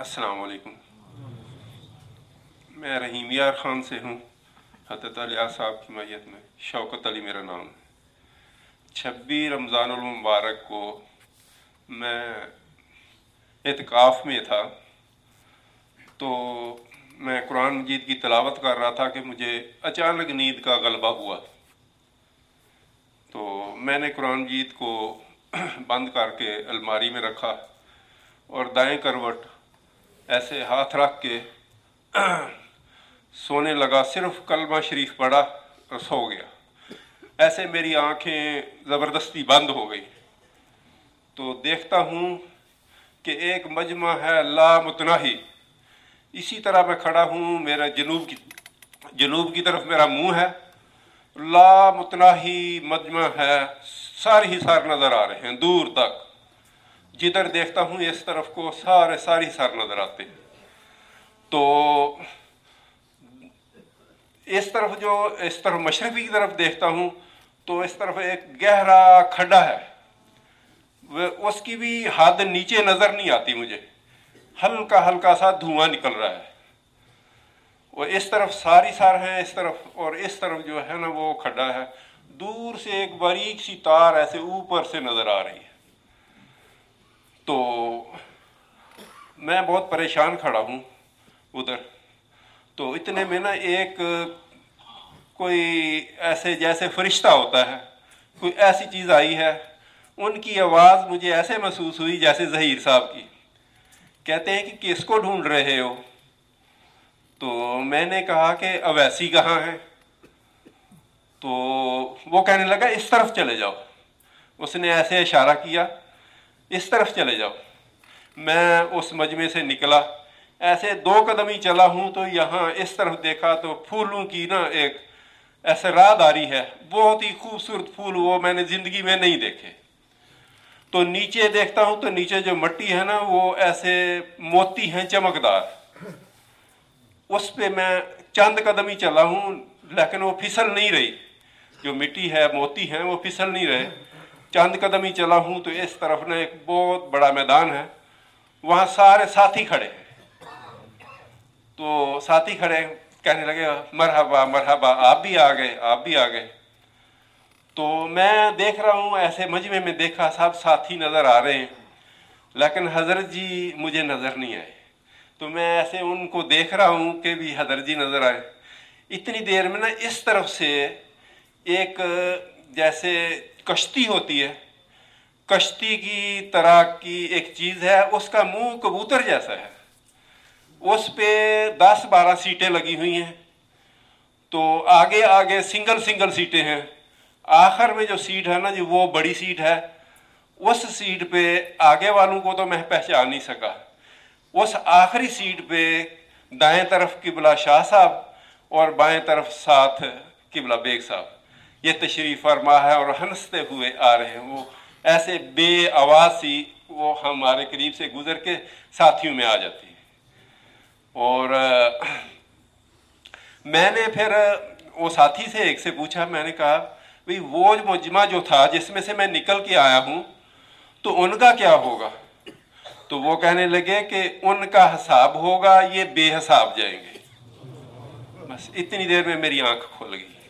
अस्सलाम वालेकुम। मैं रहीम यार ख़ान से हूँ, हज़रत अली साहब की मैयत में। शौकत अली मेरा नाम है। 26 रमज़ानुल मुबारक को मैं इत्काफ़ में था, तो मैं कुरान मजीद की तिलावत कर रहा था कि मुझे अचानक नींद का गलबा हुआ। तो मैंने कुरान मजीद को बंद करके अलमारी में रखा और दाएं करवट ऐसे हाथ रख के सोने लगा। सिर्फ कलमा शरीफ पढ़ा और सो गया। ऐसे मेरी आंखें ज़बरदस्ती बंद हो गई। तो देखता हूँ कि एक मजमा है लामुतनाही। इसी तरह मैं खड़ा हूँ, मेरा जनूब की तरफ मेरा मुंह है, लामुतनाही मजमा है, सारी ही सार नज़र आ रहे हैं दूर तक। जिधर देखता हूँ इस तरफ को सारी सार नज़र आते हैं। तो इस तरफ मशरक़ी की तरफ देखता हूँ तो इस तरफ एक गहरा खड्डा है, उसकी भी हद नीचे नज़र नहीं आती मुझे। हल्का हल्का सा धुआं निकल रहा है। वो इस तरफ सारी सार है, इस तरफ, और इस तरफ जो है ना वो खड्डा है। दूर से एक बारीक सी तार ऐसे ऊपर से नज़र आ रही है। तो मैं बहुत परेशान खड़ा हूँ उधर। तो इतने में ना एक कोई ऐसे जैसे फरिश्ता होता है, कोई ऐसी चीज़ आई है। उनकी आवाज़ मुझे ऐसे महसूस हुई जैसे ज़हीर साहब की। कहते हैं कि किसको ढूंढ रहे हो? तो मैंने कहा कि अवैसी कहाँ है? तो वो कहने लगा इस तरफ चले जाओ। उसने ऐसे इशारा किया, इस तरफ चले जाओ। मैं उस मजमे से निकला, ऐसे 2 कदम ही चला हूँ तो यहाँ इस तरफ देखा तो फूलों की ना एक ऐसे राहदारी है। बहुत ही खूबसूरत फूल, वो मैंने ज़िंदगी में नहीं देखे। तो नीचे देखता हूँ तो नीचे जो मिट्टी है ना वो ऐसे मोती हैं चमकदार। उस पे मैं चंद कदम ही चला हूँ, लेकिन वो फिसल नहीं रही। जो मिट्टी है, मोती हैं, वो फिसल नहीं रहे। चंद कदम ही चला हूँ तो इस तरफ ना एक बहुत बड़ा मैदान है, वहाँ सारे साथी खड़े हैं। तो साथी खड़े कहने लगे मरहबा मरहबा, आप भी आ गए, आप भी आ गए। तो मैं देख रहा हूँ, ऐसे मजमे में देखा सब साथी नज़र आ रहे हैं, लेकिन हज़रत जी मुझे नज़र नहीं आए। तो मैं ऐसे उनको देख रहा हूँ कि भी हज़रत जी नज़र आए। इतनी देर में ना इस तरफ से एक जैसे कश्ती होती है, कश्ती की तरह की एक चीज़ है, उसका मुंह कबूतर जैसा है। उस पे 10-12 सीटें लगी हुई हैं। तो आगे आगे सिंगल सीटें हैं। आखिर में जो सीट है ना जी, वो बड़ी सीट है। उस सीट पे आगे वालों को तो मैं पहचान नहीं सका। उस आखिरी सीट पे दाएं तरफ किबला शाह साहब और बाएं तरफ साथ किबला बेग साहब ये तशरीफ़ फरमा है और हंसते हुए आ रहे हैं। वो ऐसे बे आवाज़ सी वो हमारे करीब से गुजर के साथियों में आ जाती है। और मैंने फिर वो साथी से एक से पूछा, मैंने कहा भाई वो मुजमा जो था जिसमें से मैं निकल के आया हूँ तो उनका क्या होगा? तो वो कहने लगे कि उनका हिसाब होगा, ये बेहिसाब जाएंगे। बस इतनी देर में मेरी आंख खुल गई।